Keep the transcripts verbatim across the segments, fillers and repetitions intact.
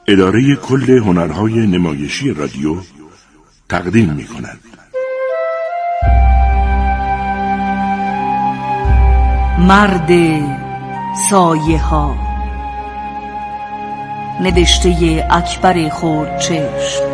اداره کل هنرهای نمایشی رادیو تقدیم می کند. مرد سایه ها، نوشته اکبر خردچشم.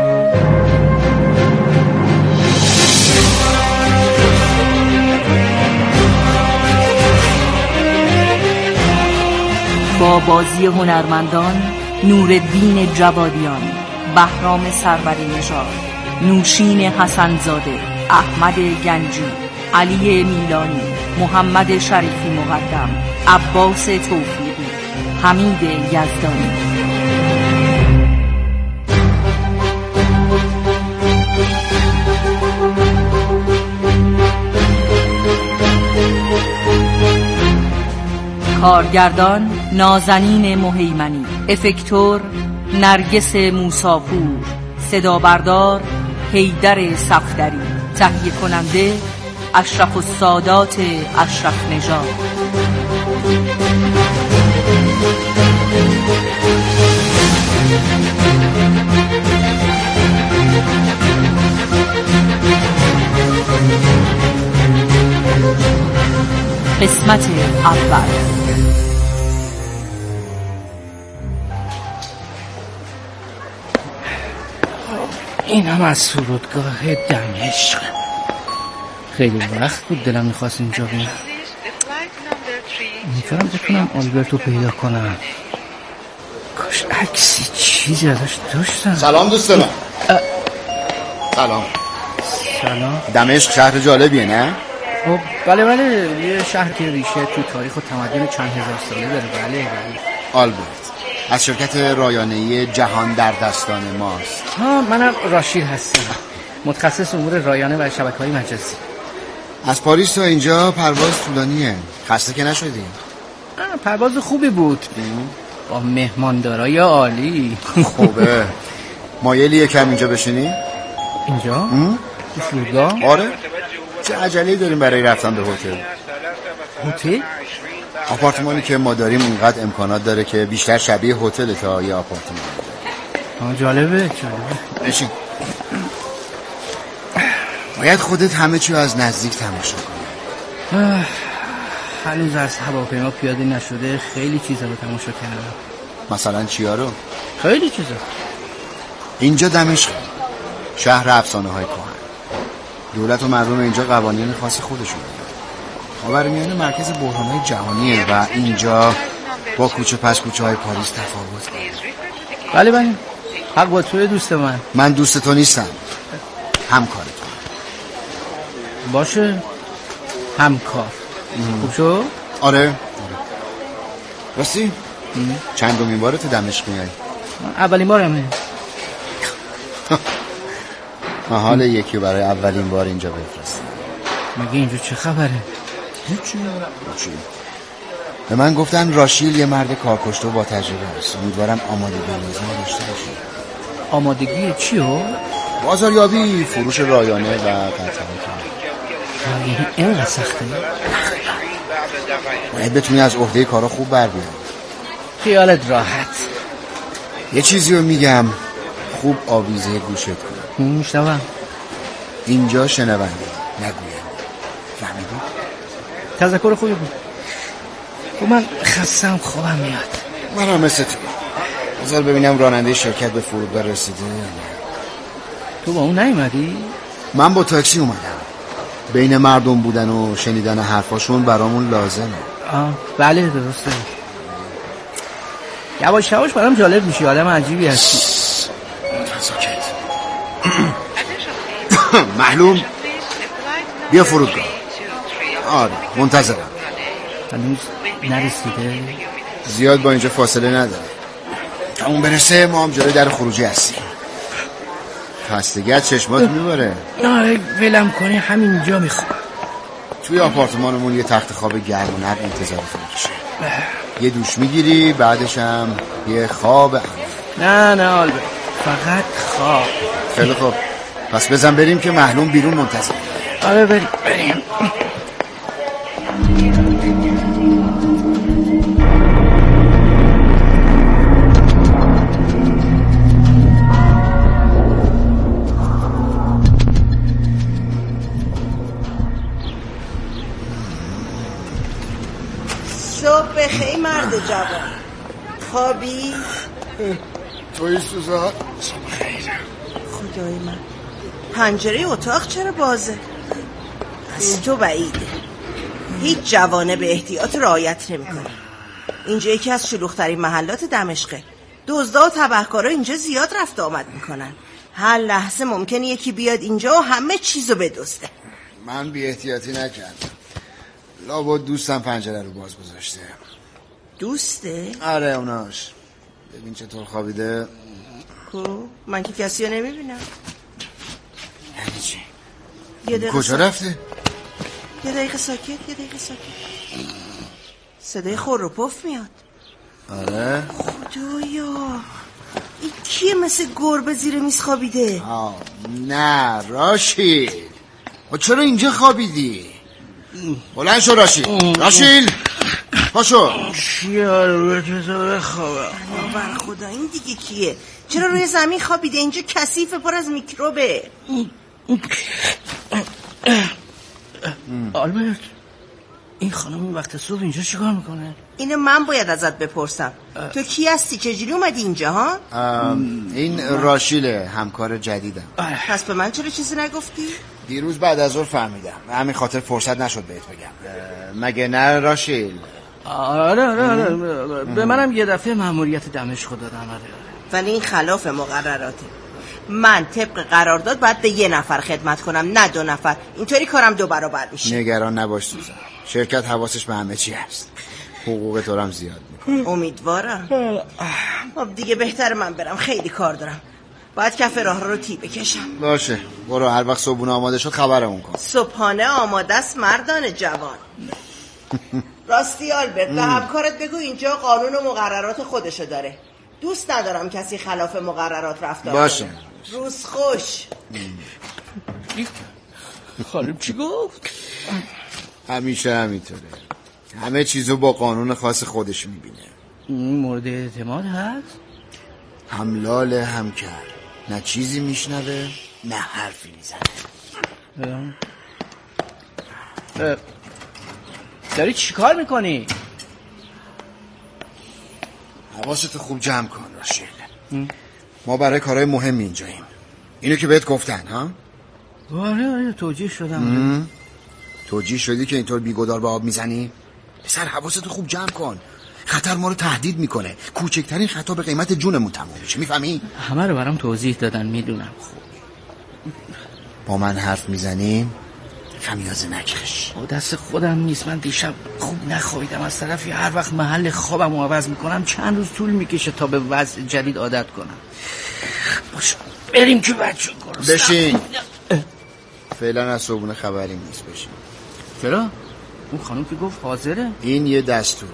با بازی هنرمندان نورالدین جوادیان، بهرام سروری نژاد، نوشین حسن‌زاده، احمد گنجی، علی میلانی، محمد شریفی مقدم، عباس توفیقی، حمید یزدانی. کارگردان نازنین مهیمنی، افکتور نرگس موساپور، صدا بردار حیدر صفدری، تهیه کننده اشرف السادات اشرف نژاد. قسمت اول. این هم از فرودگاه دمشق. خیلی وقت بود دلم میخواست اینجا بیام. امیدوارم بتونم آلبرتو پیدا کنم. کاش عکسی چیزی ازش داشتم. سلام دوست من. سلام. سلام. دمشق شهر جالبیه نه؟ خب بله بله، یه شهر که ریشه تو تاریخ و تمدن چند هزار ساله داره. بله بله. آلبرت از شرکت رایانه‌ای جهان در دستان ماست. ها، منم راشید هستم، متخصص امور رایانه و شبکه‌های مجازی. از پاریس تا اینجا پرواز طولانیه. خسته که نشدی؟ پرواز خوبی بود با مهماندارای عالی. خوبه. مایلی یکم اینجا بشینی؟ اینجا؟ تو فرودگاه؟ آره. چه عجله‌ای داریم برای رفتن به هتل؟ هتل؟ آپارتمانی که ما داریم اونقدر امکانات داره که بیشتر شبیه هتل تا یه آپارتمان. آه جالبه جالبه. بشین. باید خودت همه چی از نزدیک تماشا کنی. هنوز از هواپیما پیاده نشده خیلی چیزا رو تماشا کردم. مثلا چیا رو؟ خیلی چیزا. اینجا دمشق شهر افسانه‌های کهن. دولت و مردم اینجا قوانین خاص خودشون دارن. خاورمیانه مرکز بحران‌های جهانیه و اینجا با کوچه پس کوچه های پاریس تفاوت داره. بله بله، حق با توی دوست من. من دوست تو نیستم، همکار تو. باشه، همکار. خوب شو؟ آره. راستی چندمین باره تو دمشق میای؟ اولین بارمه. محال یکی برای اولین بار اینجا بفرستم. مگه اینجا چه خبره؟ هیچی. هیچی. به من گفتن راشیل یه مرد کارکشته و با تجربه است. امیدوارم آمادگی لازم داشته باشی. آمادگی چی رو؟ بازاریابی، فروش رایانه و قطعات. یعنی اینقدر سخته؟ باید بتونی از عهده کارا خوب بر بیاری. خیالت راحت. یه چیزی رو میگم، خوب آویزه گوشت کن. میشنوم. اینجا شنونده، نگویم. فهمیدی؟ تذکر خوبی بود. خب من خستم، خوابم میاد. من هم مثل تو. بذار ببینم راننده شرکت به فرودگاه رسیده. تو با اون نیومدی؟ من با تاکسی اومدم. بین مردم بودن و شنیدن حرفاشون برامون لازمه. آه بله درسته. یواش یواش برام جالب میشی، آدم عجیبی هستی. ساکت. معلوم بیا فرودگاه. آره منتظرم. هنوز نرسیده؟ زیاد با اینجا فاصله نداره. تا اون برسه ما هم جلوی در خروجی هستیم. خستگیت چشمات میبره. نه ولم کنی، همینجا میخوام. توی آپارتمانمون یه تخت خواب گرم و نرم انتظارت میکشه. یه دوش میگیری، بعدش هم یه خواب عمیق. نه نه آلبرت، فقط خواب. خیلی خوب، پس بزن بریم که معلوم بیرون منتظر. آره بریم بریم. صبح بخیر مرد جوان. خوابی؟ توی سوزان؟ صبح خیر. خدای من، پنجره اتاق چرا بازه؟ از تو بعیده. هیچ جوانه به احتیاط رعایت نمی‌کنه. اینجا یکی از شلوغ‌ترین محلات دمشقه. دزدا و تبهکارا اینجا زیاد رفت آمد میکنن. هر لحظه ممکنه یکی بیاد اینجا و همه چیزو بدزده. من بی احتیاطی نکردم. لابد دوستم پنجره رو باز گذاشته. دوسته؟ آره اوناش. ببین چطور خوابیده. کو؟ من که کسی رو نمیبینم. یعنی چی؟ یه دقیقه کجا ساکت. رفته؟ یه دقیقه ساکت یه دقیقه ساکت. صدای خور و پف میاد. آره؟ خدایا این کیه مثل گربه زیر میز خوابیده؟ آه نه راشیل. و چرا اینجا خوابیدی؟ بلند شو راشیل. راشیل پاشو. چیه رو چطور خوابم؟ بر خدا این دیگه کیه؟ چرا روی زمین خوابیده؟ اینجا کثیفه، پر از میکروبه. آلبرت این خانم این وقت صبح اینجا چیکار میکنه؟ اینو من باید ازت بپرسم. تو کی هستی؟ چجوری اومدی اینجا ها؟ این راشیله، همکار جدیدم. پس به من چرا چیزی نگفتی؟ دیروز بعد از ظهر فهمیدم، همین خاطر فرصت نشد بهت بگم. مگه نه راشیل؟ آره آره آره به منم یه دفعه مأموریت دمشق دادن. آره ولی این خلاف مقرراته. من طبق قرارداد باید به یه نفر خدمت کنم نه دو نفر. اینطوری کارم دو برابر میشه. نگران نباش سوزن، شرکت حواسش به همه چی هست. حقوق تو هم زیاد میکنه. امیدوارم. خب دیگه بهتر من برم، خیلی کار دارم. باید کف راه رو تی بکشم. باشه برو، هر وقت صبحونه آماده شد خبرمون کن. صبحانه آماده است مردان جوان. راستی آلبرت به همکارت بگو اینجا قانون و مقررات خودشو داره. دوست ندارم کسی خلاف مقررات رفتار کنه. باشه. روز خوش. خانم چی گفت؟ همیشه همینطوره، همه چیزو با قانون خاص خودش میبینه. این مورد اعتماد هست؟ هم لاله هم کر، نه چیزی میشنوه نه حرفی میزنه. داری چی کار میکنی؟ حواستو خوب جمع کن راشیل. ما برای کارهای مهمی اینجاییم. اینو که بهت گفتن ها؟ آره آره توجیه شدم. توجیه شدی که اینطور بیگدار به آب میزنی؟ پسر حواستو خوب جمع کن، خطر ما رو تهدید میکنه. کوچکترین خطا به قیمت جونمون تموم میشه، میفهمی؟ همه رو برام توضیح دادن، میدونم. با من حرف میزنی خمیازه نکش. با دست خودم نیست. من دیشب خوب نخوابیدم. از طرفی هر وقت محل خوابم رو عوض میکنم چند روز طول میکشه تا به وضع جدید عادت کنم. باشه بریم که بچه گرستم. بشین. فعلا از صبحونه خبری نیست. بشین. چرا؟ اون خانم که گفت حاضره. این یه دستوره.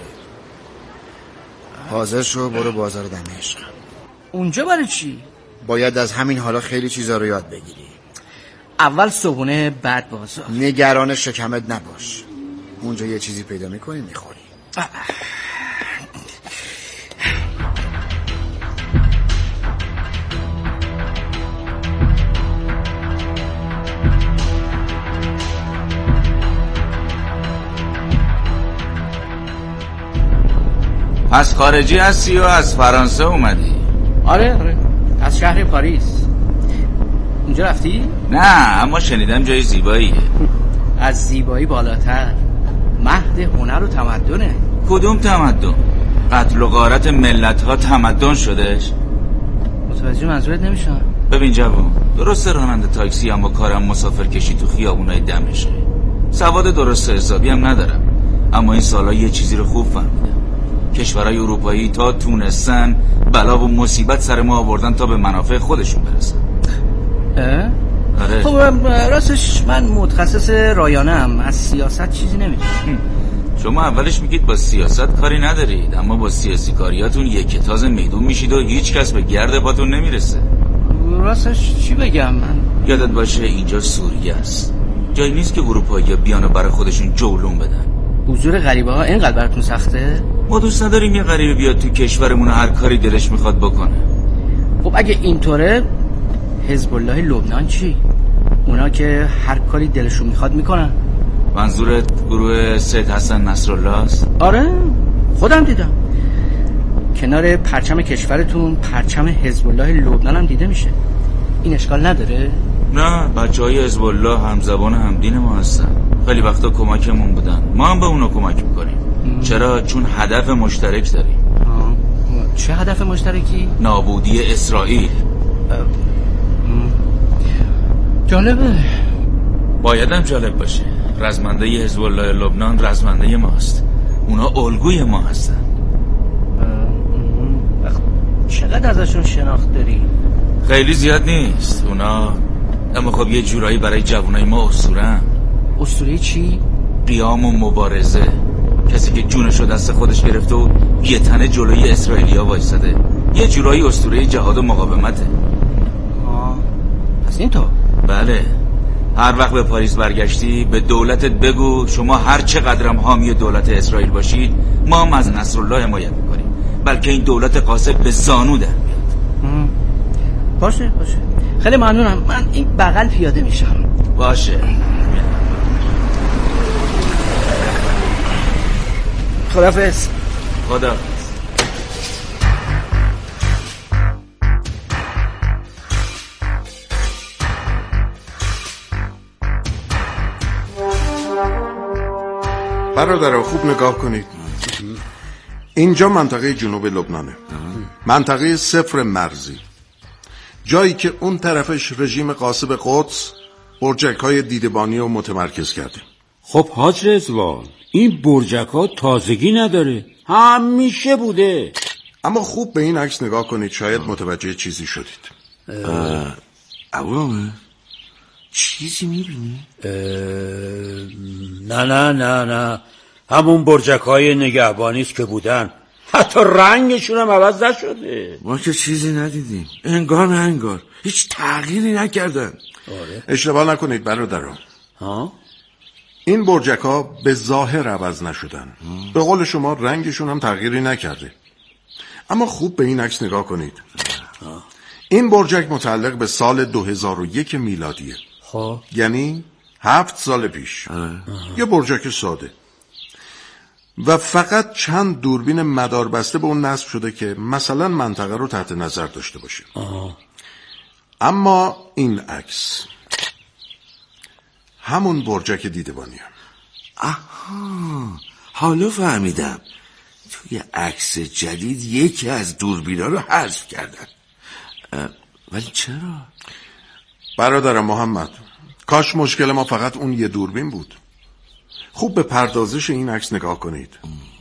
حاضر شو برو بازار دمشق. اونجا برای چی؟ باید از همین حالا خیلی چیزا رو یاد بگیری. اول صبحونه بعد بازار. نگران شکمت نباش، اونجا یه چیزی پیدا میکنی میخوری. پس خارجی هستی و از فرانسه اومدی؟ آره آره از شهر پاریس. اونجا رفتی؟ نه اما شنیدم جای زیباییه. از زیبایی بالاتر مهد هنر و تمدنه. کدوم تمدن؟ قتل و غارت ملت ها تمدن شدش؟ متوجه منظورت نمیشم. ببین جوان، درسته راننده تاکسی هم با کارم مسافر کشی تو خیابونای دمشق. سواد درست حسابی هم ندارم، اما این سالا یه چیزی رو خوب فهمیدم. کشورهای اروپایی تا تونستن بلا و مصیبت سر ما آوردن تا به منافع خودشون برسن. اه؟ آره. خب راستش من متخصص رایانه ام، از سیاست چیزی نمیدونم. شما اولش میگید با سیاست کاری ندارید، اما با سیاسی کاریاتون یک تاز میدون میشید و هیچ کس به گرد پاتون نمیرسه. راستش چی بگم من؟ یادت باشه اینجا سوریه است، جایی نیست که اروپایی بیان و برای خودشون جولون بدن. حضور غریبه ها اینقدر براتون سخته؟ ما دوست نداریم یه غریبه بیاد تو کشورمون هر کاری دلش میخواد بکنه. خب اگه اینطوره حزب الله لبنان چی؟ اونا که هر کاری دلشون میخواد میکنن. منظورت گروه سید حسن نصرالله است؟ آره خودم دیدم کنار پرچم کشورتون پرچم حزب الله لبنان هم دیده میشه. این اشکال نداره؟ نه، بچهای حزب الله همزبان همدین ما هستن، خیلی وقتا کمکمون بودن، ما هم به اونا کمک میکنیم. چرا؟ چون هدف مشترک داریم. آه. چه هدف مشترکی؟ نابودی اسرائیل. جالبه. بایدم جالب باشه. رزمنده حزب الله لبنان رزمنده ماست، اونا الگوی ما هستن. چقدر ازشون شناخت داری؟ خیلی زیاد نیست اونا، اما خب یه جورایی برای جوانای ما اسطوره‌ان. اسطوره چی؟ قیام و مبارزه. کسی که جونشو دست خودش گرفته و یه تنه جلوی اسرائیلیا وایساده، یه جورایی اسطوره جهاد و مقاومته. آه پس این تو؟ بله. هر وقت به پاریس برگشتی به دولتت بگو شما هر چقدرم حامی دولت اسرائیل باشید، ما هم از نصرالله حمایت میکنیم، بلکه این دولت قاصد به زانو در میاد. باشه باشه، خیلی ممنونم. من این بغل پیاده میشم. باشه. خداحافظ. خدا. برادرها خوب نگاه کنید. اینجا منطقه جنوب لبنانه، منطقه صفر مرزی، جایی که اون طرفش رژیم غاصب قدس برجک‌های دیدبانی رو متمرکز کرده. خب حاج رضوان، این برجک‌ها تازگی نداره، همیشه بوده. اما خوب به این عکس نگاه کنید، شاید متوجه چیزی شدید. عوامه چیزی میبینی؟ نه نه نه نه، همون برجک‌های نگهبانیست که بودن، حتی رنگشون هم عوض نشده. ما که چیزی ندیدیم، انگار نه انگار، هیچ تغییری نکردن. آره. اشتباه نکنید برادران، ها؟ این برجک‌ها به ظاهر عوض نشدن، به قول شما رنگشون هم تغییری نکرده. اما خوب به این عکس نگاه کنید. ها. این برجک متعلق به سال دو هزار و یک میلادیه. خب یعنی هفت سال پیش. یه برجک ساده و فقط چند دوربین مداربسته به اون نصب شده که مثلا منطقه رو تحت نظر داشته باشه. آه. اما این عکس همون برجک دیدبانی هم. آها، حالا فهمیدم. توی عکس جدید یکی از دوربینا رو حذف کردن. ولی چرا؟ برادر محمد، کاش مشکل ما فقط اون یه دوربین بود. خوب به پردازش این عکس نگاه کنید.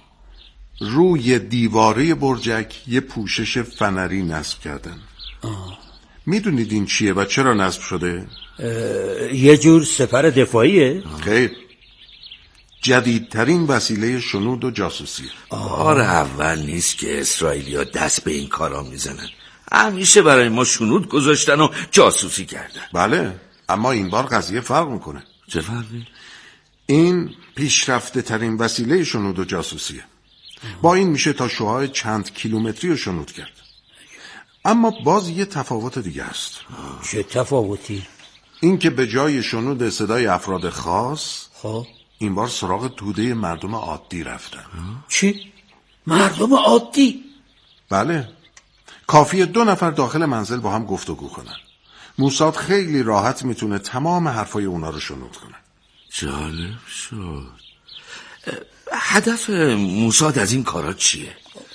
روی دیواره برجک یه پوشش فنری نصب کردن. میدونید این چیه و چرا نصب شده؟ یه جور سپر دفاعیه؟ خیر، جدیدترین وسیله شنود و جاسوسیه. بار اول نیست که اسرائیلیا دست به این کارا میزنن. همیشه برای ما شنود گذاشتن و جاسوسی کردن. بله، اما این بار قضیه فرق میکنه. چه فرقی؟ این پیشرفته ترین وسیله شنود و جاسوسیه. با این میشه تا شعاع چند کیلومتری رو شنود کرد. اما باز یه تفاوت دیگه است. چه تفاوتی؟ این که به جای شنود صدای افراد خاص، خب این بار سراغ توده مردم عادی رفتن. چی؟ مردم عادی؟ بله، کافیه دو نفر داخل منزل با هم گفتگو کنن. موساد خیلی راحت میتونه تمام حرفای اونا رو شنود کنه. جالب شد. هدف موساد از این کارا چیه؟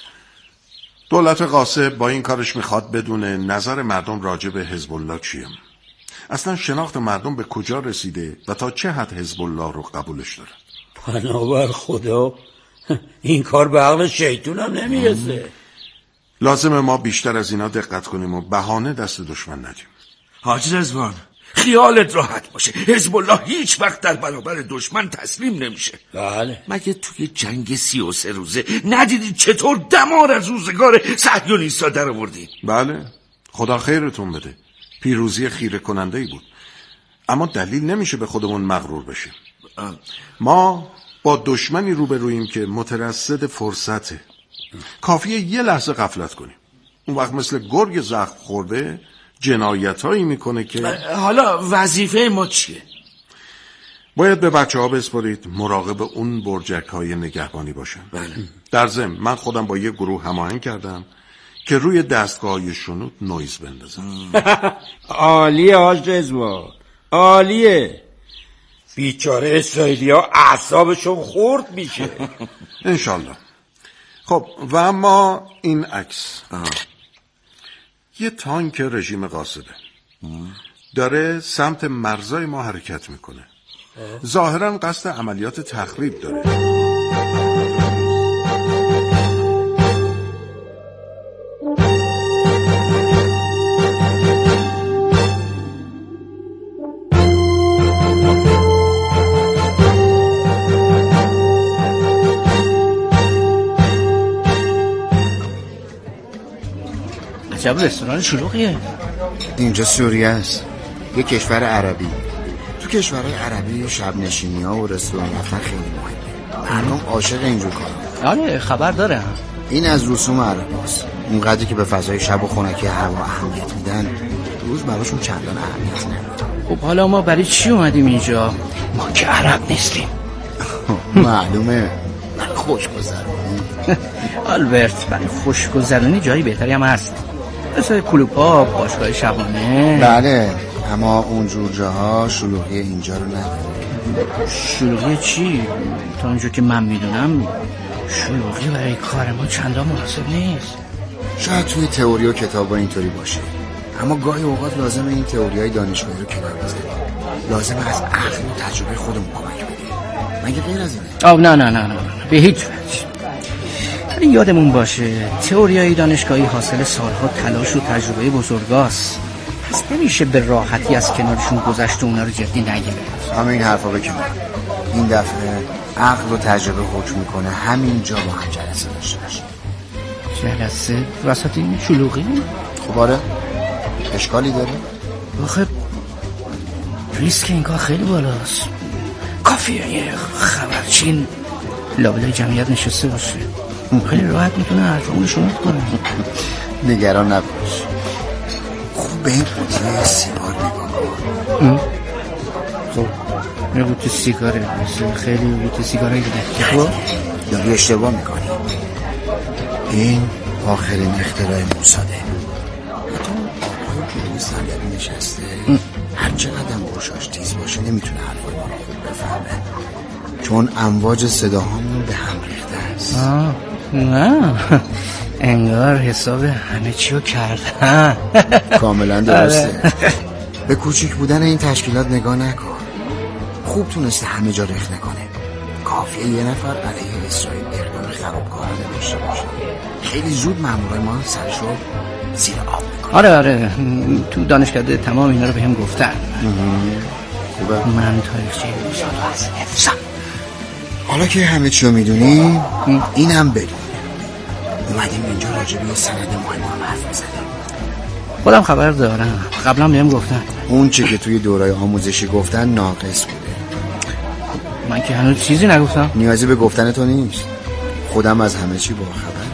دولت غاصب با این کارش میخواد بدونه نظر مردم راجع به حزب الله چیه. اصلا شناخت مردم به کجا رسیده و تا چه حد حزب الله رو قبولش داره. پناهبر خدا، این کار به عقل شیطون هم نمیرسه. لازمه ما بیشتر از اینا دقت کنیم و بهانه دست دشمن ندیم. حاج رضوان، خیالت راحت باشه، حزب الله هیچ وقت در برابر دشمن تسلیم نمیشه. بله. مگه توی جنگ سی و سه روزه ندیدید چطور دمار از روزگار صهیونیستا در آوردید؟ بله، خدا خیرتون بده. پیروزی خیره کننده ای بود. اما دلیل نمیشه به خودمون مغرور بشیم. ما با دشمنی روبرویم که مترصد فرصته. کافیه یه لحظه غفلت کنیم، اون وقت مثل گرگ زخم خورده جنایتایی میکنه که حالا وظیفه ما چیه؟ باید به بچه ها بسپارید مراقب اون برجک های نگهبانی باشن. بله. در ضمن من خودم با یه گروه هماهنگ کردم که روی دستگاه شنود نویز بندازم. عالیه حاج رضوان، عالیه. بیچاره اسرائیلی ها اعصابشون خورد میشه. انشالله. خب و اما این عکس یه تانک رژیم قاصده داره سمت مرزای ما حرکت میکنه. ظاهرا قصد عملیات تخریب داره. عجب رستوران شلوغیه. اینجا سوریه است، یه کشور عربی. تو کشورهای عربی شب نشینی ها و رستوران رفتن خیلی مهمه. مردم عاشق اینجور کارا. آره خبر داره. این از رسوم عرب هست. اونقدری که به فضای شب و خنکی هوا اهمیت میدن، روز براشون چندان اهمیت نداره. خب حالا ما برای چی اومدیم اینجا؟ ما که عرب نیستیم. معلومه. برای خوشگذرونی. آلبرت، برای خوشگذرونی جایی بهتری هم هست، مثل کلوپا، باشگاه شبانه. بله، اما اونجور جاها شلوغی اینجا رو نداره. شلوغی چی؟ تا اونجا که من میدونم شلوغی برای کار ما چندان مناسب نیست. شاید توی تئوری و کتابا اینطوری باشه، اما گاهی اوقات لازمه این تئوریای دانشگاهی رو کنار بذاریم. لازمه از عقل و تجربه خودمون کمک بگیریم. مگه غیر از اینه؟ آه نه نه نه نه به هیچ وجه. ولی یادمون باشه تئوریای دانشگاهی حاصل سالها تلاش و تجربه بزرگاست. پس نمیشه به راحتی از کنارشون گذشت و اونا رو جدی نگیره. همین حرفا بکنیم. این دفعه عقل و تجربه حکم میکنه همینجا با هم جلسه داشته باشیم. جلسه وسط این شلوغی؟ خب آره، اشکالی داره؟ آخه ریسک این کار خیلی بالاست. کافیه یه خبرچین لابلای جمعیت نشسته باشه، خیلی راحت میتونه حرفمون شنود کنه. نگران نباش. خوب به این قوطی سیگار نگاه کن. خب این قوطی سیگاره، خیلی قوطی سیگاره دیگه. خب داری اشتباه میکنی. این آخرین اختراع موساده. حتی آقای جلوی صندلی نشسته، هر چقدر گوشاش تیز باشه نمیتونه حرفای ما رو خوب بفهمه، چون امواج صداهامون به هم ریخته است. آه نه، انگار حساب همه چیو کردن. کاملا درسته. به کوچیک بودن این تشکیلات نگاه نکن. خوب تونسته همه جا رخ نکنه. کافیه یه نفر علیه اسرائیل اقدام خرابکارانه داشته باشه، خیلی زود مامورای ما سرشو زیر آب میکنه. آره آره، تو دانشکده تمام اینا رو بهم گفتن. خوبه. من تاریخچه موساد رو از حفظم. حالا که همه چی رو میدونی، اینم بدون اومدیم اینجا راجع به سند مهم حرف بزنیم. خودم خبر دارم، قبلا بهم گفتن. اون چی که توی دورای آموزشی گفتن ناقص بوده. من که هنوز چیزی نگفتم. نیازی به گفتن تو نیست، خودم از همه چی با خبرم.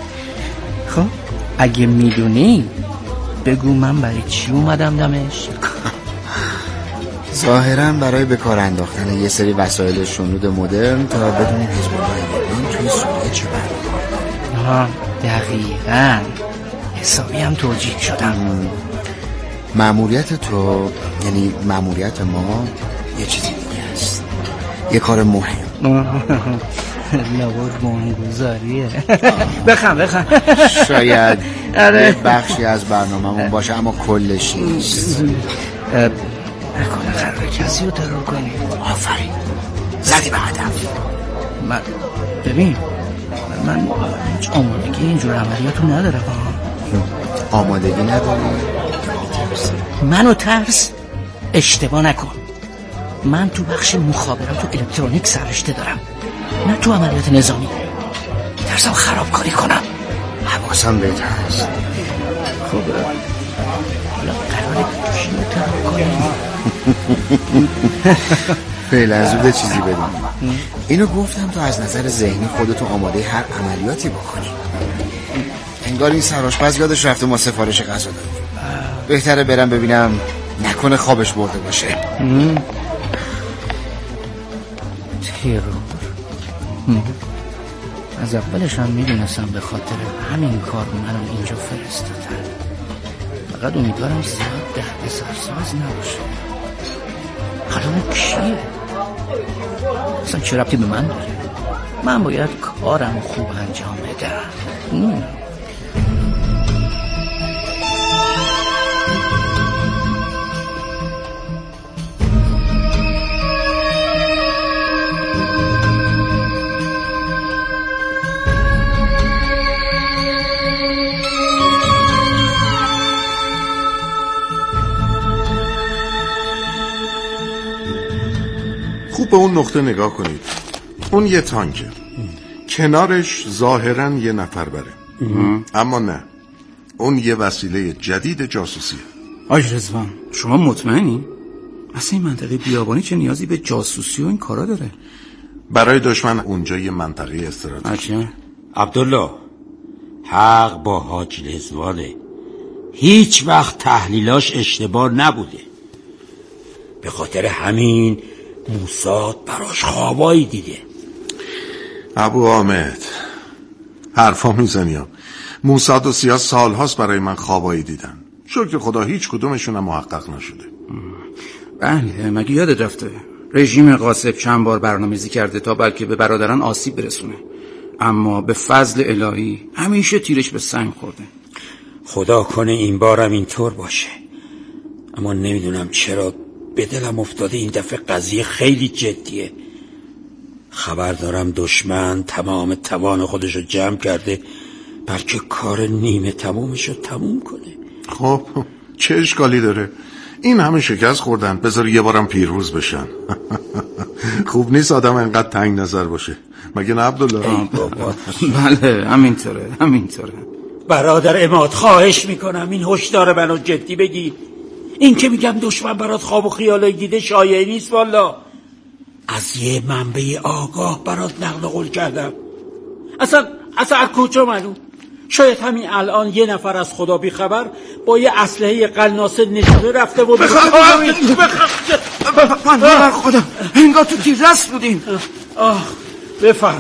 خب اگه میدونی بگو من برای چی اومدم دمشق. ظاهرا برای به کار انداختن یه سری وسایل شنود مدرن تا بدونیم حزب الله لبنان توی سوریه چه برنامه‌ای داره. ها دقیقاً، حسابی هم توجیه شدم. مأموریت تو یعنی مأموریت ما یه چیزی دیگه است، یه کار مهم. لابد مهمگذاریه. بخم بخم. شاید یه بخشی از برنامه‌مون باشه اما کلش نیست. نکنه قرار کسی رو ترور کنی. آفرین، زدی به هدف. من ببین من هیچ آمادگی اینجور عملیاتو ندارم. آمادگی نداری؟ منو ترس؟ اشتباه نکن، من تو بخش مخابرات و الکترونیک سررشته دارم، نه تو عملیات نظامی. ترسم خرابکاری کنم. حواسم بهت هست. خوبه، حالا قراره کشی رو ترور کنیم. فعلا زوده چیزی بدونیم. اینو گفتم تو از نظر ذهنی خودتو آماده هر عملیاتی بکنی. انگار این سرآشپز یادش رفته ما سفارش غذا دادیم. بهتره برم ببینم نکنه خوابش برده باشه. ترور. از اولش هم میدونستم به خاطر همین کار منو اینجا فرستادن. فقط امیدوارم زیاد ده سرساز نباشه. حالا اون کیه؟ اصلا چه ربطی به من داره؟ من باید کارم خوب انجام بدم. خوب به اون نقطه نگاه کنید. اون یه تانکه، کنارش ظاهراً یه نفر بره، اما نه، اون یه وسیله جدید جاسوسیه. آج رضوان، شما مطمئنی؟ اصلا این منطقه بیابانی چه نیازی به جاسوسی و این کارا داره؟ برای دشمن اونجا یه منطقه استراتژیکه. عبدالله، حق با حاج رضوانه. هیچ وقت تحلیلاش اشتباه نبوده. به خاطر همین موساد براش خوابایی دیده. ابو حامد، حرفا میزنیم. موساد و سیاه سالهاست برای من خوابایی دیدن. شکر خدا هیچ کدومشون هم محقق نشده. بله، مگه یادت رفته رژیم قاسب چند بار برنامه‌ریزی کرده تا بلکه به برادران آسیب برسونه، اما به فضل الهی همیشه تیرش به سنگ خورده. خدا کنه این بارم اینطور باشه، اما نمیدونم چرا به دلم افتاده این دفعه قضیه خیلی جدیه. خبر دارم دشمن تمام توان خودشو جمع کرده بلکه کار نیمه تمومشو تموم کنه. خب چه اشکالی داره؟ این همه شکست خوردن، بذار یه بارم پیروز بشن. خوب نیست آدم انقدر تنگ نظر باشه، مگه نه عبدالله؟ بابا بله همینطوره همینطوره. برادر اماد، خواهش میکنم این هشدار منو جدی بگی. این که میگم دشمن برات خواب و خیالای دیده شایعه نیست والا. از یه منبع آگاه برات نقل قول کردم. اصلا اصلا از کجا معلوم؟ شاید همین الان یه نفر از خدا بی خبر با یه اسلحه قلناسه نشونه رفته و بخواه بخواه خدا انگار تو تیررس بودیم. آه بفرما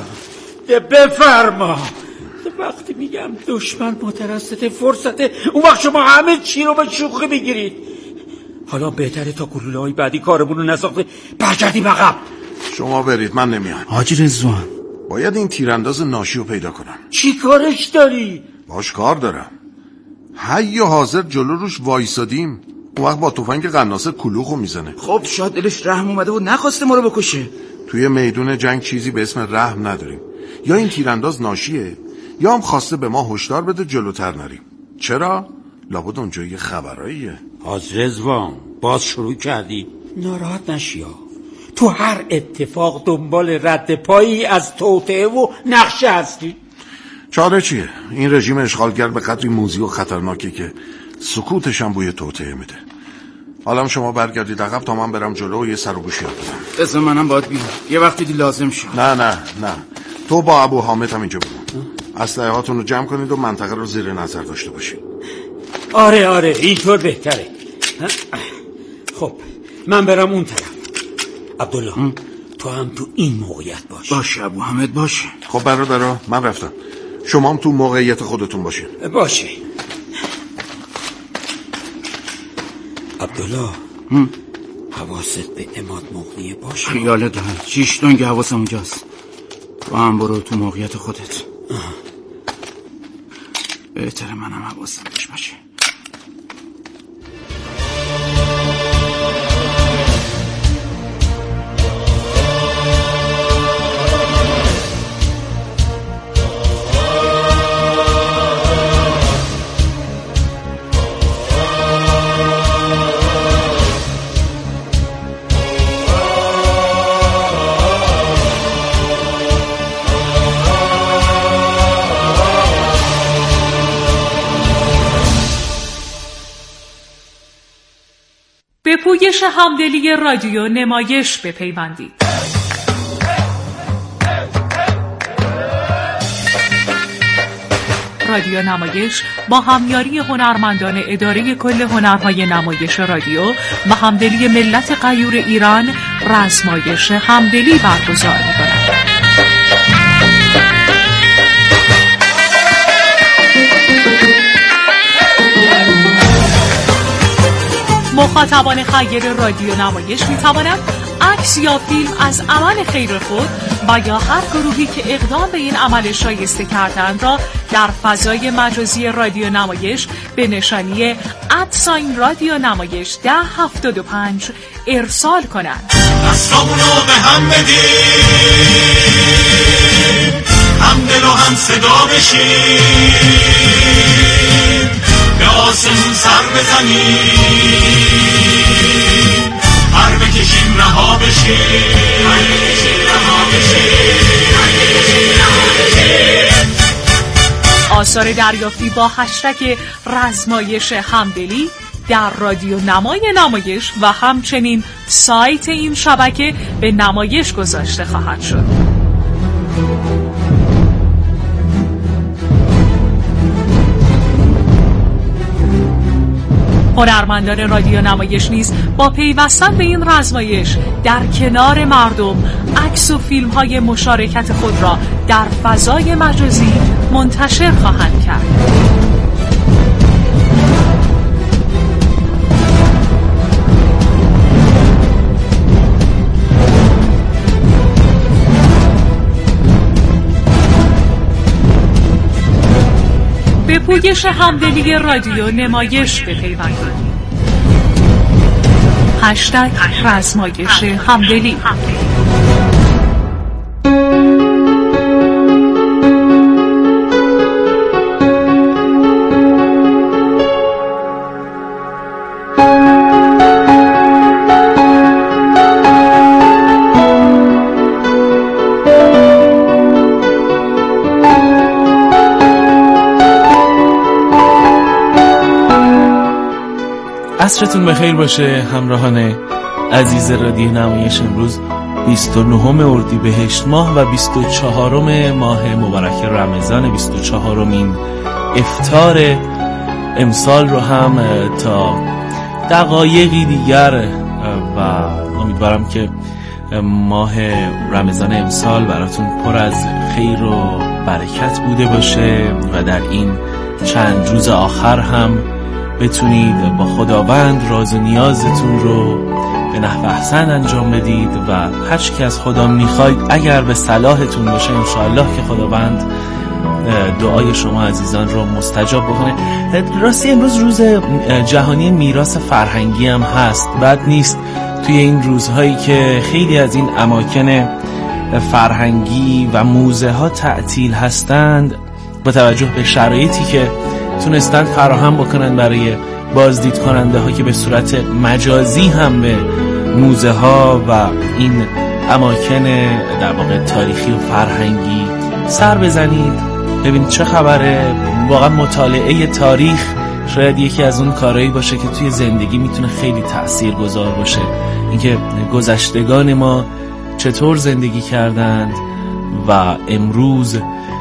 بفرما. وقتی میگم دشمن مترصد فرصته، اون وقت شما همه چی رو به شوخی بگیرید. حالا بهتره تا گلوله های بعدی کارمون رو نساخته برگردیم عقب. شما برید، من نمیام. حاجی رضوان، باید این تیرانداز ناشی رو پیدا کنم. چی کارش داری؟ باش کار دارم. حی و حاضر جلو روش وایسادیم، اون وقت با تفنگ قناصه کلوخو میزنه. خب شاید دلش رحم اومده و نخواسته ما رو بکشه. توی میدون جنگ چیزی به اسم رحم نداریم. یا این تیرانداز ناشیه یا هم خواسته به ما هشدار بده جلوتر نریم. چرا؟ لابد اونجا یه خبراییه. حاج رضوان، باز شروع کردی؟ ناراحت نشیا. تو هر اتفاق دنبال رد پایی از توطئه و نقشه هستی. چاره چیه؟ این رژیم اشغالگر به قدری موذی و خطرناکه که سکوتش هم بوی توطئه میده. حالا شما برگردید عقب تا من برم جلو و یه سر و گوشی بدم. بذار منم باید بیام، یه وقتی دی لازم شد. نه نه نه، تو با ابو حامد هم اینجا بمون. اسلحه هاتون رو جمع کنید و منطقه رو زیر نظر داشته باشید. آره آره اینطور بهتره. خب من برم اون طرف. عبدالله تو هم تو این موقعیت باش. باشه ابو حامد باشه. خب برادرها من رفتم، شما هم تو موقعیت خودتون باشین. باشه عبدالله، حواست به اماد مغنیه باشه. خیاله داره چیش دنگ حواس اونجاست. تو هم برو تو موقعیت خودت. بهتره منم حواسم بهش باشه. به پویش همدلی رادیو نمایش بپیوندید. رادیو نمایش با همیاری هنرمندان اداره کل هنرهای نمایش رادیو و همدلی ملت غیور ایران رزمایش همدلی برگزار می‌کنند. مخاطبان خیر رادیو نمایش می توانند عکس یا فیلم از عمل خیر خود و یا هر گروهی که اقدام به این عمل شایسته کردند را در فضای مجازی رادیو نمایش به نشانی ادساین رادیو نمایش ده هفتاد و پنج ارسال کنند. دستامونو به هم بدیم، هم دل و هم صدا بشیم، به آسمون سر بزنیم، پر بکشیم رها بشیم، پر بکشیم رها بشیم، پر بکشیم رها بشیم. آثار دریافتی با هشتگ رزمایش همدلی در رادیو نمای نمایش و همچنین سایت این شبکه به نمایش گذاشته خواهد شد. هنرمندان رادیو نمایش نیز با پیوستن به این رزمایش در کنار مردم عکس و فیلم های مشارکت خود را در فضای مجازی منتشر خواهند کرد. به پویش همدلی رادیو نمایش بپیوندید. هشتگ رزمایش همدلی. عصرتون بخیر باشه همراهان عزیز رادیو نمایش. امروز بیست و نهم اردیبهشت ماه و بیست و چهارم ماه مبارک رمضان، بیست و چهارمین افطار امسال رو هم تا دقایقی دیگر و امیدوارم که ماه رمضان امسال براتون پر از خیر و برکت بوده باشه و در این چند روز آخر هم بتونید با خداوند راز و نیازتون رو به نحو احسن انجام بدید و هر چی که از خدا میخواید اگر به صلاحتون باشه انشاءالله که خداوند دعای شما عزیزان رو مستجاب بکنه. راستی امروز روز جهانی میراث فرهنگی هم هست. بد نیست توی این روزهایی که خیلی از این اماکن فرهنگی و موزه ها تعطیل هستند با توجه به شرایطی که تونستن فراهم بکنن برای بازدید کننده ها که به صورت مجازی هم به موزه ها و این اماکن در واقع تاریخی و فرهنگی سر بزنید ببینید چه خبره. واقعا مطالعه تاریخ شاید یکی از اون کارهایی باشه که توی زندگی میتونه خیلی تأثیر گذار باشه. اینکه گذشتگان ما چطور زندگی کردند و امروز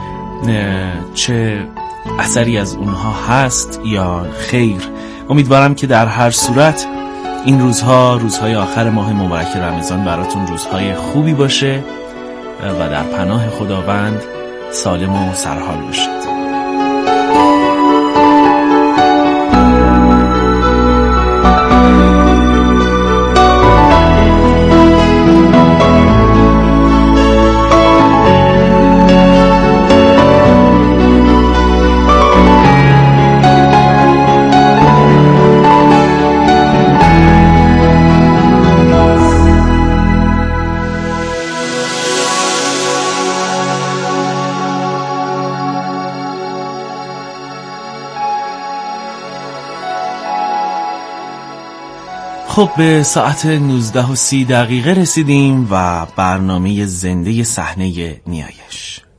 چه اثری از اونها هست یا خیر. امیدوارم که در هر صورت این روزها روزهای آخر ماه مبارک رمضان براتون روزهای خوبی باشه و در پناه خداوند سالم و سرحال باشید. خب به ساعت نوزده و سی دقیقه رسیدیم و برنامه زنده صحنه نیایش.